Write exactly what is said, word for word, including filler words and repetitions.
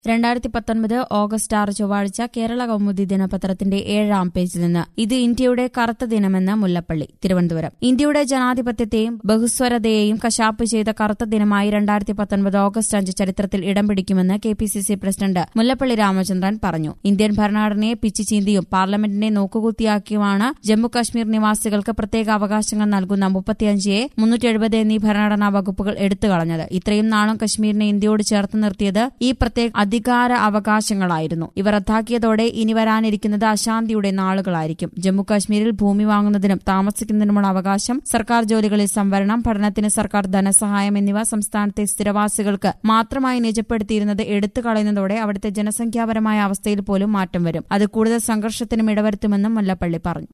രണ്ടായിരത്തി പത്തൊൻപത് ഓഗസ്റ്റ് ആറ് ചൊവ്വാഴ്ച കേരള കൗമുദി ദിനപത്രത്തിന്റെ ഏഴാം പേജിൽ നിന്ന് ഇത് ഇന്ത്യയുടെ കറുത്ത ദിനമെന്ന് മുല്ലപ്പള്ളി തിരുവനന്തപുരം. ഇന്ത്യയുടെ ജനാധിപത്യത്തെയും ബഹുസ്വരതയെയും കശാപ്പ് ചെയ്ത കറുത്ത ദിനമായി രണ്ടായിരത്തി പത്തൊൻപത് ഓഗസ്റ്റ് അഞ്ച് ചരിത്രത്തിൽ ഇടം പിടിക്കുമെന്ന് K P C C president Mullappally Ramachandran പറഞ്ഞു. ഇന്ത്യൻ ഭരണഘടനയെ പിച്ചുചീന്തിയും പാർലമെന്റിനെ നോക്കുകുത്തിയാക്കിയുമാണ് ജമ്മുകശ്മീർ നിവാസികൾക്ക് പ്രത്യേക അവകാശങ്ങൾ നൽകുന്ന മുപ്പത്തിയഞ്ച് എ മുന്നൂറ്റി എഴുപത് എന്നീ ഭരണഘടനാ വകുപ്പുകൾ എടുത്തുകളഞ്ഞത്. ഇത്രയും നാളും കശ്മീരിനെ ഇന്ത്യയോട് ചേർത്ത് നിർത്തിയത് ഈ പ്രത്യേക അധികാര അവകാശങ്ങളായിരുന്നു. ഇവ റദ്ദാക്കിയതോടെ ഇനി വരാനിരിക്കുന്നത് അശാന്തിയുടെ നാളുകളായിരിക്കും. ജമ്മുകാശ്മീരിൽ ഭൂമി വാങ്ങുന്നതിനും താമസിക്കുന്നതിനുമുള്ള അവകാശം, സർക്കാർ ജോലികളിൽ സംവരണം, പഠനത്തിന് സർക്കാർ ധനസഹായം എന്നിവ സംസ്ഥാനത്തെ സ്ഥിരവാസികൾക്ക് മാത്രമായി നിജപ്പെടുത്തിയിരുന്നത് എടുത്തു കളയുന്നതോടെ അവിടുത്തെ ജനസംഖ്യാപരമായ അവസ്ഥയിൽ പോലും മാറ്റം വരും. അത് കൂടുതൽ സംഘർഷത്തിനും ഇടവരുത്തുമെന്നും മുല്ലപ്പള്ളി പറഞ്ഞു.